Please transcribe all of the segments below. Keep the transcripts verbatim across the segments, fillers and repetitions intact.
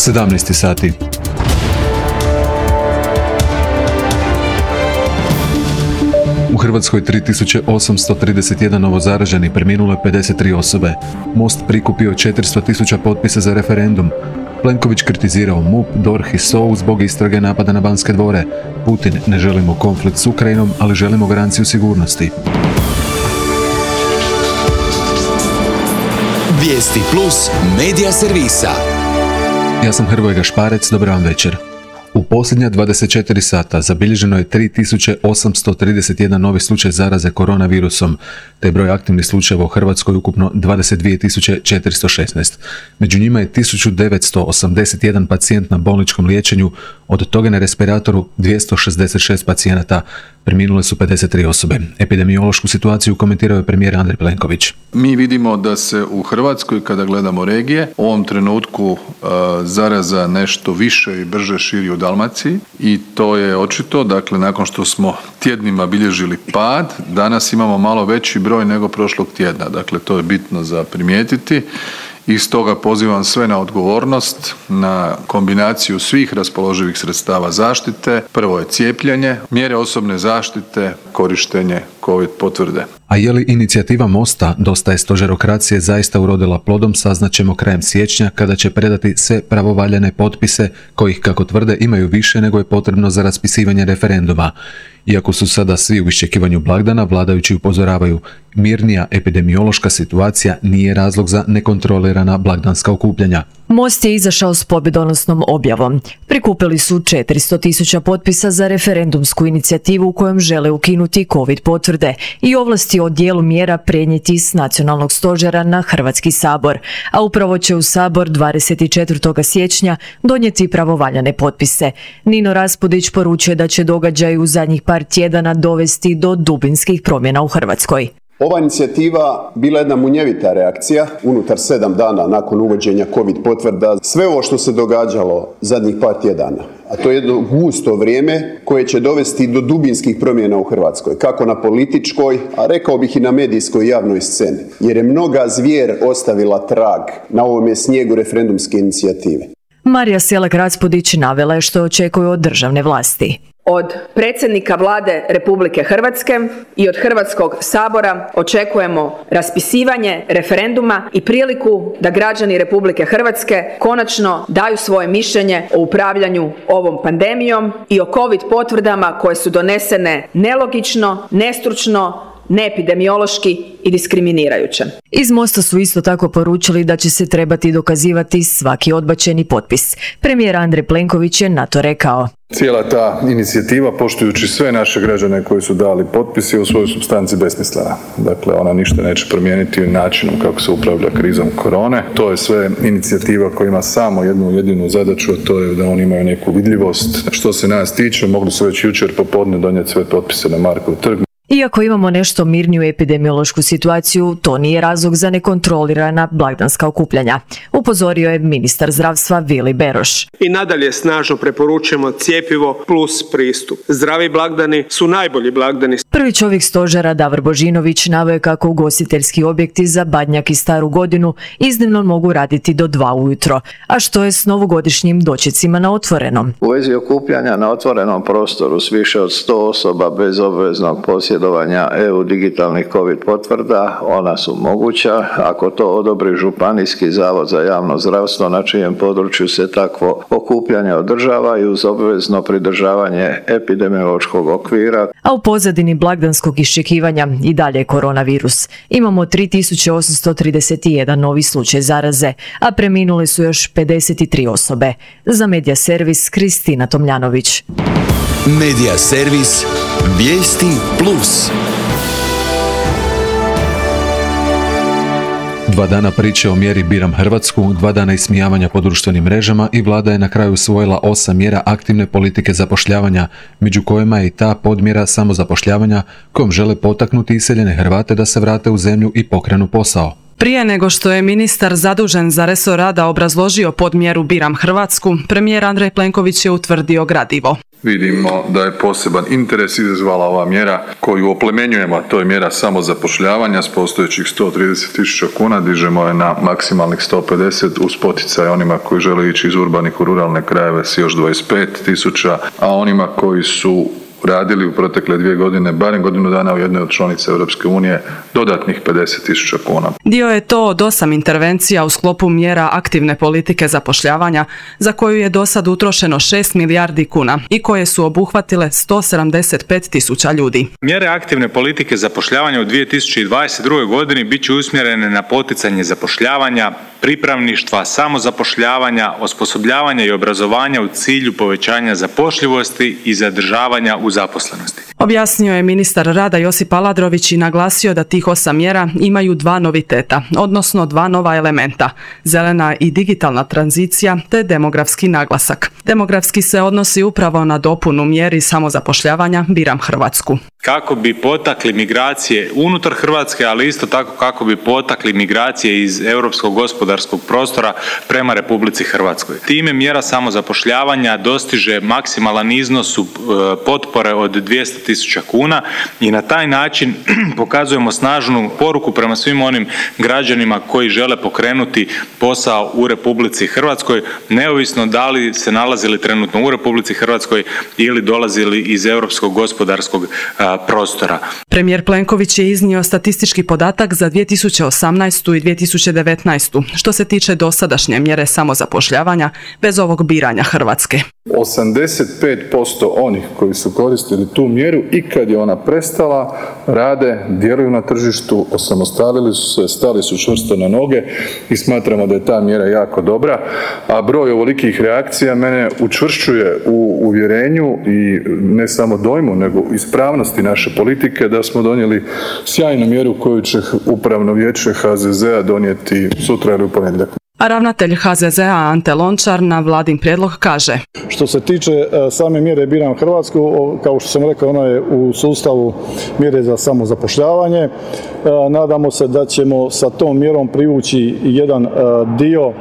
sedamnaest sati. U Hrvatskoj tri tisuće osamsto trideset jedan novozaraženi, preminulo je pedeset tri osobe. Most prikupio četiristo tisuća potpisa za referendum. Plenković kritizirao M U P, D O R H i S O U zbog istrage napada na Banske dvore. Putin: ne želimo konflikt s Ukrajinom, ali želimo garanciju sigurnosti. Vijesti plus medija servisa. Ja sam Hrvoje Gašparec, dobar vam večer. U posljednja dvadeset četiri sata zabilježeno je tri tisuće osamsto trideset jedan novi slučaj zaraze koronavirusom, te je broj aktivnih slučajeva u Hrvatskoj ukupno dvadeset dvije tisuće četiristo šesnaest. Među njima je tisuću devetsto osamdeset jedan pacijent na bolničkom liječenju, od toga na respiratoru dvjesto šezdeset šest pacijenata, preminule su pedeset tri osobe. Epidemiološku situaciju komentirao je premijer Andrej Plenković. Mi vidimo da se u Hrvatskoj, kada gledamo regije, u ovom trenutku uh, zaraza nešto više i brže širi u Dalmaciji i to je očito. Dakle, nakon što smo tjednima bilježili pad, danas imamo malo veći broj nego prošlog tjedna. Dakle, to je bitno za primijetiti. I stoga pozivam sve na odgovornost, na kombinaciju svih raspoloživih sredstava zaštite. Prvo je cijepljenje, mjere osobne zaštite, korištenje COVID potvrde. A je li inicijativa Mosta Dosta je stožerokracije zaista urodila plodom, saznaćemo krajem siječnja, kada će predati sve pravovaljane potpise kojih, kako tvrde, imaju više nego je potrebno za raspisivanje referenduma. Iako su sada svi u iščekivanju blagdana, vladajući upozoravaju: mirnija epidemiološka situacija nije razlog za nekontrolirana blagdanska okupljanja. Most je izašao s pobjedonosnom objavom. Prikupili su četiristo tisuća potpisa za referendumsku inicijativu u kojom žele ukinuti COVID potvrde i ovlasti o dijelu mjera prenijeti s nacionalnog stožera na Hrvatski sabor, a upravo će u Sabor dvadeset četvrtog siječnja donijeti pravovaljane potpise. Nino Raspudić poručuje da će događaj u zadnjih par tjedana dovesti do dubinskih promjena u Hrvatskoj. Ova inicijativa bila jedna munjevita reakcija unutar sedam dana nakon uvođenja COVID potvrda. Sve ovo što se događalo zadnjih par tjedana, a to je jedno gusto vrijeme koje će dovesti do dubinskih promjena u Hrvatskoj, kako na političkoj, a rekao bih i na medijskoj javnoj sceni, jer je mnoga zvijer ostavila trag na ovome snijegu referendumske inicijative. Marija Selak Raspudić navela je što očekuje od državne vlasti. Od predsjednika Vlade Republike Hrvatske i od Hrvatskog sabora očekujemo raspisivanje referenduma i priliku da građani Republike Hrvatske konačno daju svoje mišljenje o upravljanju ovom pandemijom i o COVID potvrdama koje su donesene nelogično, nestručno, neepidemiološki i diskriminirajuće. Iz Mosta su isto tako poručili da će se trebati dokazivati svaki odbačeni potpis. Premijer Andrej Plenković je na to rekao: cijela ta inicijativa, poštujući sve naše građane koji su dali potpis, je u svojoj supstanci besmislena. Dakle, ona ništa neće promijeniti načinom kako se upravlja krizom korone. To je sve inicijativa koja ima samo jednu jedinu zadaću, a to je da oni imaju neku vidljivost. Što se nas tiče, mogli su već jučer popodne donijeti sve potpise na Markov trg. Iako imamo nešto mirniju epidemiološku situaciju, to nije razlog za nekontrolirana blagdanska okupljanja, upozorio je ministar zdravstva Vili Beroš. I nadalje snažno preporučujemo cjepivo plus pristup. Zdravi blagdani su najbolji blagdani. Prvi čovjek stožera Davor Božinović naveo kako ugostiteljski objekti za Badnjak i Staru godinu iznimno mogu raditi do dva ujutro, a što je s novogodišnjim dočecima na otvorenom. U vezi okupljanja na otvorenom prostoru s više od sto osoba bez obveznog posjedovanja E U digitalnih COVID potvrda, ona su moguća ako to odobri Županijski zavod za javno zdravstvo na čijem području se takvo okupljanje održava i uz obvezno pridržavanje epidemiološkog okvira. A u pozadini blagdanskog iščekivanja i dalje je koronavirus. Imamo tri tisuće osamsto trideset jedan novi slučaj zaraze, a preminule su još pedeset tri osobe. Za Medija servis Kristina Tomljanović. Medija servis Vijesti plus. Dva dana priče o mjeri Biram Hrvatsku, dva dana ismijavanja po društvenim mrežama i vlada je na kraju usvojila osam mjera aktivne politike zapošljavanja, među kojima je i ta podmjera samozapošljavanja kojom žele potaknuti iseljene Hrvate da se vrate u zemlju i pokrenu posao. Prije nego što je ministar zadužen za resor rada obrazložio podmjeru Biram Hrvatsku, premijer Andrej Plenković je utvrdio gradivo. Vidimo da je poseban interes izazvala ova mjera koju oplemenjujemo, a to je mjera samozapošljavanja s postojećih sto trideset tisuća kuna, dižemo je na maksimalnih sto pedeset uz poticaj onima koji žele ići iz urbanih u ruralne krajeve s još dvadeset pet tisuća, a onima koji su radili u protekle dvije godine, barem godinu dana u jednoj od članica Europske unije, dodatnih pedeset tisuća kuna. Dio je to od osam intervencija u sklopu mjera aktivne politike zapošljavanja, za koju je do sad utrošeno šest milijardi kuna i koje su obuhvatile sto sedamdeset pet tisuća ljudi. Mjere aktivne politike zapošljavanja u dvije tisuće dvadeset druge godini bit će usmjerene na poticanje zapošljavanja, pripravništva, samozapošljavanja, osposobljavanja i obrazovanja u cilju povećanja zapošljivosti i zadržavanja u zaposlenosti. Objasnio je ministar rada Josip Aladrović i naglasio da tih osam mjera imaju dva noviteta, odnosno dva nova elementa, zelena i digitalna tranzicija te demografski naglasak. Demografski se odnosi upravo na dopunu mjeri samozapošljavanja Biram Hrvatsku. Kako bi potakli migracije unutar Hrvatske, ali isto tako kako bi potakli migracije iz europskog gospodarskog prostora prema Republici Hrvatskoj. Time mjera samozapošljavanja dostiže maksimalan iznos potpore od dvjesto tisuća kuna i na taj način pokazujemo snažnu poruku prema svim onim građanima koji žele pokrenuti posao u Republici Hrvatskoj, neovisno da li se nalazili trenutno u Republici Hrvatskoj ili dolazili iz europskog gospodarskog prostora. Premijer Plenković je iznio statistički podatak za dvije tisuće osamnaestu i dvije tisuće devetnaestu što se tiče dosadašnje mjere samozapošljavanja bez ovog biranja Hrvatske. osamdeset pet posto onih koji su koristili tu mjeru i kad je ona prestala, rade, djeluju na tržištu, osamostalili su se, stali su čvrsto na noge i smatramo da je ta mjera jako dobra, a broj ovolikih reakcija mene učvršćuje u uvjerenju i ne samo dojmu, nego ispravnosti naše politike da smo donijeli sjajnu mjeru koju će Upravno vijeće ha ze zea donijeti sutra ili u ponedjeljak. A ravnatelj ha ze zea Ante Lončar na vladin prijedlog kaže: Što se tiče same mjere Biram Hrvatsku, kao što sam rekao, ona je u sustavu mjere za samozapošljavanje. Nadamo se da ćemo sa tom mjerom privući jedan dio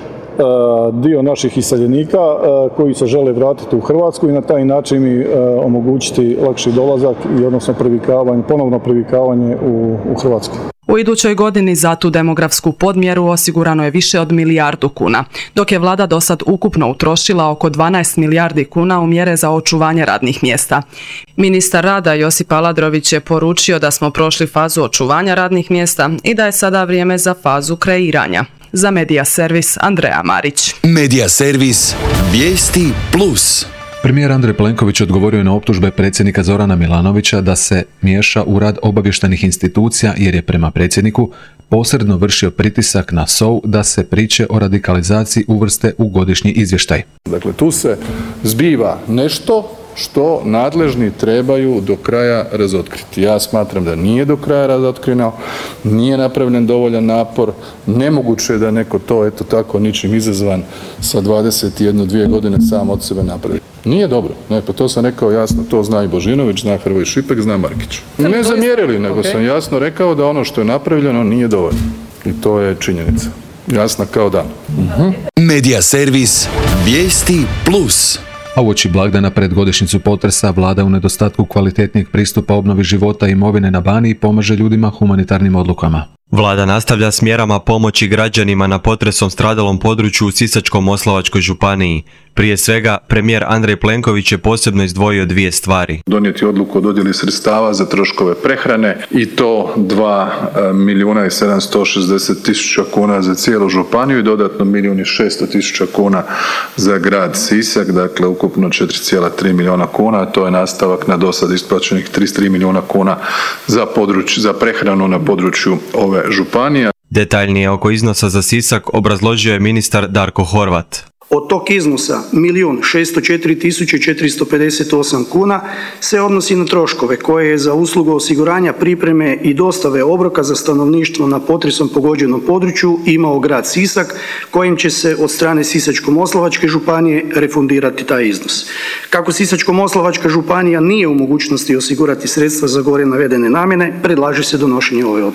dio naših iseljenika koji se žele vratiti u Hrvatsku i na taj način mi omogućiti lakši dolazak i odnosno privikavanje, ponovno privikavanje u, u Hrvatsku. U idućoj godini za tu demografsku podmjeru osigurano je više od milijardu kuna, dok je vlada do sad ukupno utrošila oko dvanaest milijardi kuna u mjere za očuvanje radnih mjesta. Ministar rada Josip Aladrović je poručio da smo prošli fazu očuvanja radnih mjesta i da je sada vrijeme za fazu kreiranja. Za Medija Servis Andreja Marić. Medija Servis Vijesti Plus. Premijer Andrej Plenković odgovorio je na optužbe predsjednika Zorana Milanovića da se miješa u rad obavještajnih institucija jer je prema predsjedniku posredno vršio pritisak na S O U da se priče o radikalizaciji uvrste u godišnji izvještaj. Dakle, tu se zbiva nešto što nadležni trebaju do kraja razotkriti. Ja smatram da nije do kraja razotkrino, nije napravljen dovoljan napor, nemoguće je da neko to, eto tako, ničim izazvan sa dvadeset jednu dvije godine sam od sebe napravi. Nije dobro. Ne, pa to sam rekao jasno, to zna i Božinović, zna Hrvoje Šipek, zna Markić. Ne zamjerili, nego okay. sam jasno rekao da ono što je napravljeno nije dovoljno. I to je činjenica. Jasna kao dan. Uh-huh. Medija Servis Vijesti Plus. A uoči blagdana pred godišnjicu potresa vlada u nedostatku kvalitetnijeg pristupa obnovi života i imovine na Baniji pomaže ljudima humanitarnim odlukama. Vlada nastavlja s mjerama pomoći građanima na potresom stradalom području u Sisačko-moslavačkoj županiji. Prije svega, premijer Andrej Plenković je posebno izdvojio dvije stvari. Donijeti odluku o dodjeli sredstava za troškove prehrane i to dva milijuna i sedamsto šezdeset tisuća kuna za cijelu županiju i dodatno milijun i šesto tisuća kuna za grad Sisak, dakle ukupno četiri zarez tri milijuna kuna. To je nastavak na dosad isplaćenih trideset tri milijuna kuna za, područje, za prehranu na području ove županije. Detaljnije oko iznosa za Sisak obrazložio je ministar Darko Horvat. Od tog iznosa milijun šesto četiri tisuće četiristo pedeset osam kuna se odnosi na troškove koje je za uslugu osiguranja pripreme i dostave obroka za stanovništvo na potresom pogođenom području imao grad Sisak, kojim će se od strane Sisačko-moslavačke županije refundirati taj iznos. Kako Sisačko-moslavačka županija nije u mogućnosti osigurati sredstva za gore navedene namjene, predlaže se donošenje ove odluke.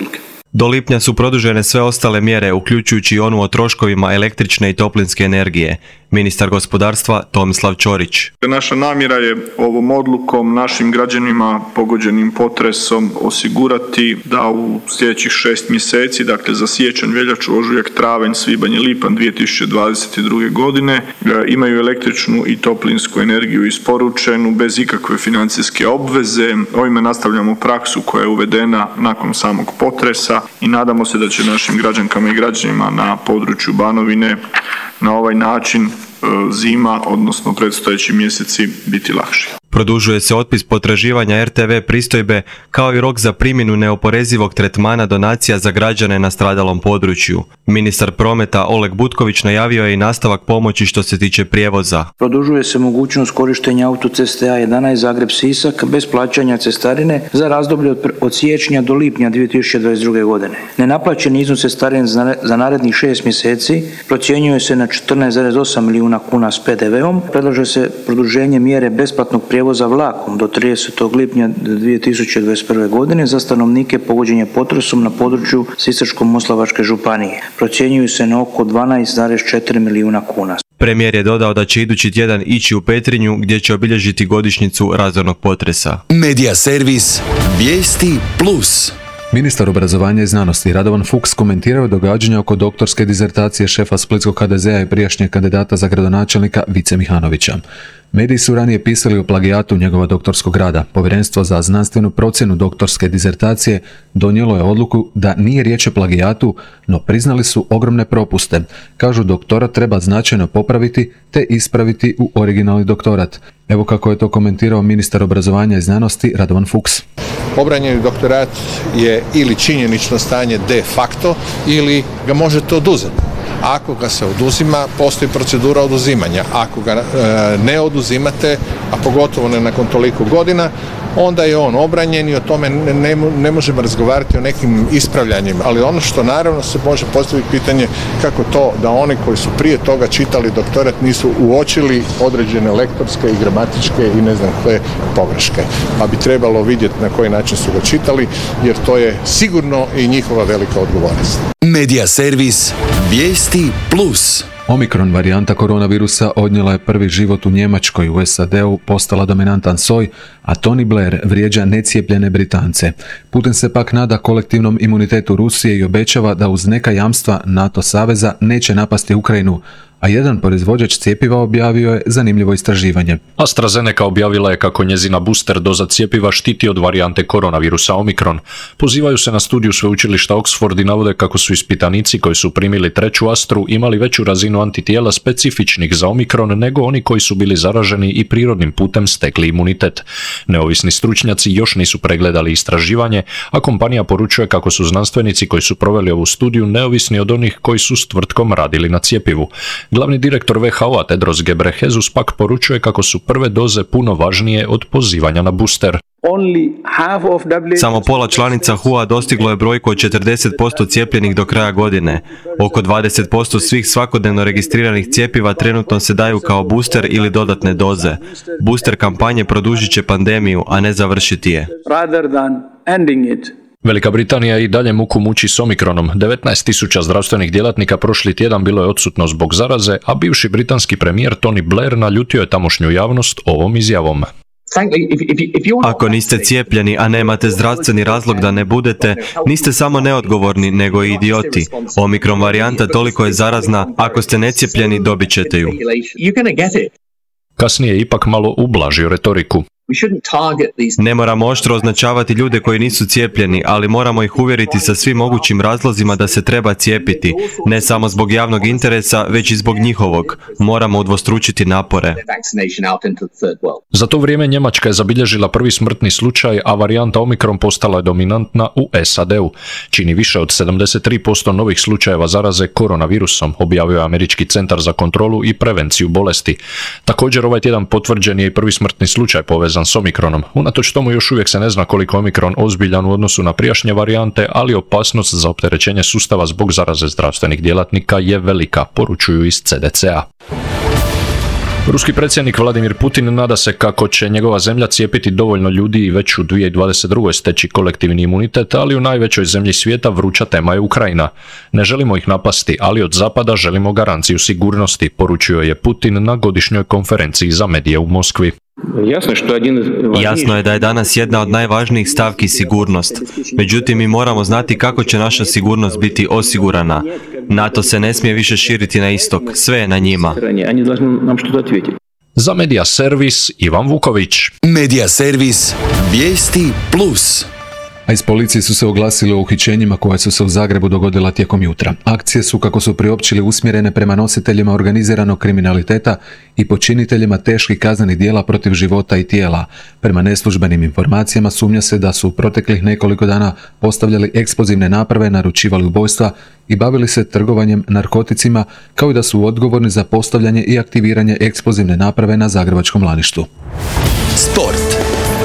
Do lipnja su produžene sve ostale mjere, uključujući i onu o troškovima električne i toplinske energije. Ministar gospodarstva Tomislav Ćorić. Naša namjera je ovom odlukom našim građanima pogođenim potresom osigurati da u sljedećih šest mjeseci, dakle za siječanj, veljaču, ožujak, travanj, svibanj i lipanj dvije tisuće dvadeset druge. godine imaju električnu i toplinsku energiju isporučenu bez ikakve financijske obveze. Ovime nastavljamo praksu koja je uvedena nakon samog potresa i nadamo se da će našim građankama i građanima na području Banovine na ovaj način zima, odnosno predstojeći mjeseci, biti lakši. Produžuje se otpis potraživanja er te ve pristojbe kao i rok za primjenu neoporezivog tretmana donacija za građane na stradalom području. Ministar prometa Oleg Butković najavio je i nastavak pomoći što se tiče prijevoza. Produžuje se mogućnost korištenja autoceste A jedanaest Zagreb-Sisak bez plaćanja cestarine za razdoblje od, od siječnja do lipnja dvije tisuće dvadeset druge. godine. Nenaplaćeni iznos cestarine za narednih šest mjeseci procjenjuje se na četrnaest zarez osam milijuna kuna s pe de veom. Predlaže se produženje mjere besplatnog prijevoza vlakom do tridesetog lipnja dvije tisuće dvadeset prve. godine za stanovnike pogođene potresom na području Sisačko-moslavačke županije. Procjenjuju se na oko dvanaest zarez četiri milijuna kuna. Premijer je dodao da će idući tjedan ići u Petrinju gdje će obilježiti godišnjicu razornog potresa. Medija servis Vijesti plus. Ministar obrazovanja i znanosti Radovan Fuchs komentirao događanja oko doktorske dizertacije šefa splitskog ha de zea i prijašnjeg kandidata za gradonačelnika Vice Mihanovića. Mediji su ranije pisali o plagijatu njegova doktorskog rada. Povjerenstvo za znanstvenu procjenu doktorske dizertacije donijelo je odluku da nije riječ o plagijatu, no priznali su ogromne propuste. Kažu doktorat treba značajno popraviti te ispraviti u originalni doktorat. Evo kako je to komentirao ministar obrazovanja i znanosti Radovan Fuchs. Obranjeni doktorat je ili činjenično stanje de facto ili ga možete oduzeti. Ako ga se oduzima, postoji procedura oduzimanja. Ako ga e, ne oduzimate, a pogotovo ne nakon toliko godina, onda je on obranjen i o tome ne, ne, ne možemo razgovarati o nekim ispravljanjima. Ali ono što naravno se može postaviti pitanje kako to da oni koji su prije toga čitali doktorat nisu uočili određene lektorske i gramatičke i ne znam koje pogreške. Pa bi trebalo vidjeti na koji način su ga čitali, jer to je sigurno i njihova velika odgovornost. Medija servis Vijesti plus. Omikron varijanta koronavirusa odnijela je prvi život u Njemačkoj, u es a de u postala dominantan soj, a Tony Blair vrijeđa necijepljene Britance. Putin se pak nada kolektivnom imunitetu Rusije i obećava da uz neka jamstva NATO saveza neće napasti Ukrajinu, a jedan proizvođač cjepiva objavio je zanimljivo istraživanje. AstraZeneca objavila je kako njezina booster doza cjepiva štiti od varijante koronavirusa Omikron. Pozivaju se na studiju sveučilišta Oxford i navode kako su ispitanici koji su primili treću Astru imali veću razinu antitijela specifičnih za Omikron nego oni koji su bili zaraženi i prirodnim putem stekli imunitet. Neovisni stručnjaci još nisu pregledali istraživanje, a kompanija poručuje kako su znanstvenici koji su proveli ovu studiju neovisni od onih koji su s tvrtkom radili na cjepivu. Glavni direktor ve ha o-a Tedros Ghebreyesus pak poručuje kako su prve doze puno važnije od pozivanja na booster. Samo pola članica hu a dostiglo je brojku od četrdeset posto cijepljenih do kraja godine. Oko dvadeset posto svih svakodnevno registriranih cjepiva trenutno se daju kao booster ili dodatne doze. Booster kampanje produžit će pandemiju, a ne završiti je. Velika Britanija i dalje muku muči s Omikronom. devetnaest tisuća zdravstvenih djelatnika prošli tjedan bilo je odsutno zbog zaraze, a bivši britanski premijer Tony Blair naljutio je tamošnju javnost ovom izjavom. Ako niste cijepljeni, a nemate zdravstveni razlog da ne budete, niste samo neodgovorni, nego i idioti. Omikron varijanta toliko je zarazna, ako ste necijepljeni, dobit ćete ju. Kasnije je ipak malo ublažio retoriku. Ne moramo oštro označavati ljude koji nisu cijepljeni, ali moramo ih uvjeriti sa svim mogućim razlozima da se treba cijepiti, ne samo zbog javnog interesa, već i zbog njihovog. Moramo udvostručiti napore. Za to vrijeme Njemačka je zabilježila prvi smrtni slučaj, a varijanta Omikron postala je dominantna u es a de u. Čini više od sedamdeset tri posto novih slučajeva zaraze koronavirusom, objavio je Američki centar za kontrolu i prevenciju bolesti. Također ovaj tjedan potvrđen je i prvi smrtni slučaj povezan s Omikronom. Unatoč tomu još uvijek se ne zna koliko Omikron ozbiljan u odnosu na prijašnje varijante, ali opasnost za opterećenje sustava zbog zaraze zdravstvenih djelatnika je velika, poručuju iz ce de ce a. Ruski predsjednik Vladimir Putin nada se kako će njegova zemlja cijepiti dovoljno ljudi i već u dvije tisuće dvadeset druge. steći kolektivni imunitet, ali u najvećoj zemlji svijeta vruća tema je Ukrajina. Ne želimo ih napasti, ali od zapada želimo garanciju sigurnosti, poručio je Putin na godišnjoj konferenciji za medije u Moskvi. Jasno je da je danas jedna od najvažnijih stavki sigurnost. Međutim, mi moramo znati kako će naša sigurnost biti osigurana. NATO se ne smije više širiti na istok, sve je na njima. Za Medija servis Ivan Vuković. Medija servis Vijesti plus. A iz policije su se oglasili o uhićenjima koja su se u Zagrebu dogodila tijekom jutra. Akcije su, kako su priopćili, usmjerene prema nositeljima organiziranog kriminaliteta i počiniteljima teških kaznenih djela protiv života i tijela. Prema neslužbenim informacijama sumnja se da su u proteklih nekoliko dana postavljali eksplozivne naprave, naručivali ubojstva i bavili se trgovanjem narkoticima, kao i da su odgovorni za postavljanje i aktiviranje eksplozivne naprave na zagrebačkom Laništu. Sport.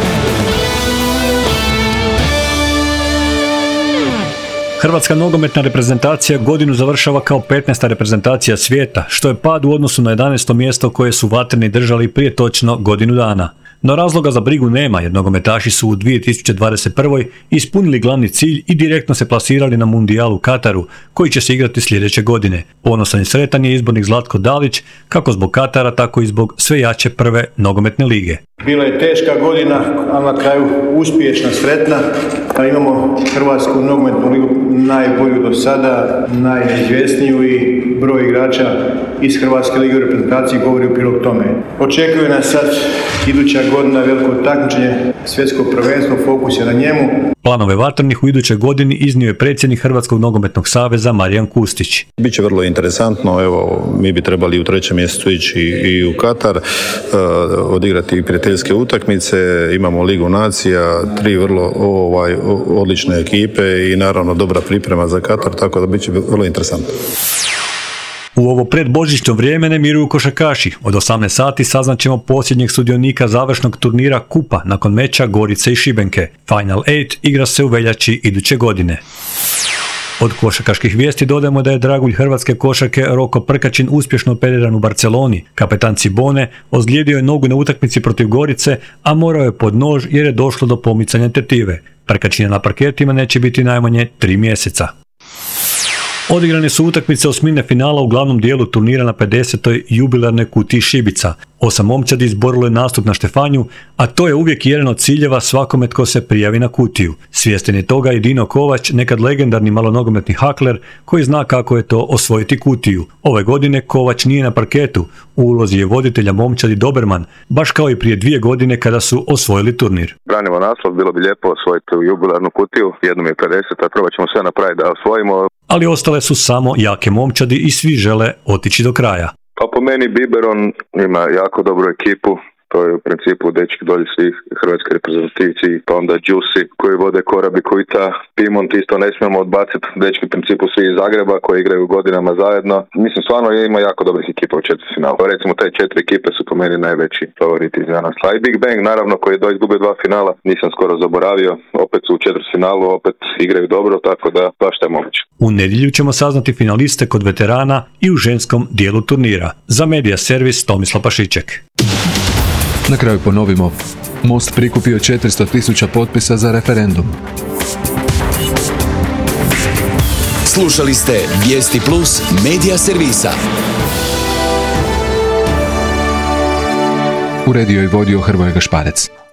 Hrvatska nogometna reprezentacija godinu završava kao petnaesta reprezentacija svijeta, što je pad u odnosu na jedanaesto mjesto koje su vatreni držali prije točno godinu dana. No razloga za brigu nema, jer nogometaši su u dvije tisuće dvadeset prve. ispunili glavni cilj i direktno se plasirali na Mundijal u Kataru, koji će se igrati sljedeće godine. Ponosan i sretan je izbornik Zlatko Dalić, kako zbog Katara, tako i zbog sve jače prve nogometne lige. Bila je teška godina, ali na kraju uspješna, sretna. Pa imamo Hrvatsku nogometnu ligu najbolju do sada, najneizvjesniju i broj igrača iz Hrvatske lige u reprezentaciji govori u prilog tome. Očekuje nas sad iduća godina veliko takmičenje, svjetsko prvenstvo, fokus je na njemu. Planove vatrenih u idućoj godini iznio je predsjednik Hrvatskog nogometnog saveza Marijan Kustić. Biće vrlo interesantno, evo mi bi trebali u trećem mjesecu ići i u Katar, uh, odigrati prijateljske utakmice, imamo Ligu nacija, tri vrlo ovaj, odlične ekipe i naravno dobra priprema za Katar, tako da biće vrlo interesantno. U ovo predbožićno vrijeme ne miruju košarkaši. Od osamnaest sati saznaćemo posljednjeg sudionika završnog turnira Kupa nakon meča Gorice i Šibenke. Final osam igra se u veljači iduće godine. Od košarkaških vijesti dodajemo da je dragulj hrvatske košarke Roko Prkačin uspješno operiran u Barceloni. Kapetan Cibone ozlijedio je nogu na utakmici protiv Gorice, a morao je pod nož jer je došlo do pomicanja tetive. Prkačina na parketima neće biti najmanje tri mjeseca. Odigrane su utakmice osmine finala u glavnom dijelu turnira na pedesetoj jubilarnoj kutiji Šibica. Osam momčadi izborilo je nastup na Štefanju, a to je uvijek jedan od ciljeva svakome tko se prijavi na kutiju. Svjestan je toga i Dino Kovač, nekad legendarni malonogometni hakler, koji zna kako je to osvojiti kutiju. Ove godine Kovač nije na parketu, u ulozi je voditelja momčadi Doberman, baš kao i prije dvije godine kada su osvojili turnir. Branimo naslov, bilo bi lijepo osvojiti jubilarnu kutiju, jednom je pedeset, a probat ćemo sve napraviti da osvojimo. Ali ostale su samo jake momčadi i svi žele otići do kraja. Pa po meni Biberon ima jako dobru ekipu, to je u principu dečki dolje svih hrvatske reprezentativci, pa onda Đusi koji vode Korabi Kujta, Pimont isto ne smijemo odbaciti, dečki u principu svi iz Zagreba koji igraju godinama zajedno. Mislim, stvarno ima jako dobrih ekipa u četvrtfinalu. Recimo te četiri ekipe su po meni najveći favoriti za nas. A i Big Bang naravno koji je do izgubio dva finala, nisam skoro zaboravio, opet su u četvrtfinalu, opet igraju dobro, tako da baš je moguće. U nedjelju ćemo saznati finaliste kod veterana i u ženskom dijelu turnira. Za Medija servis Tomislav Pašiček. Na kraju ponovimo. Most prikupio četiristo tisuća potpisa za referendum. Slušali ste Vijesti plus Medija servisa. Uredio i vodio Hrvoje Gašparec.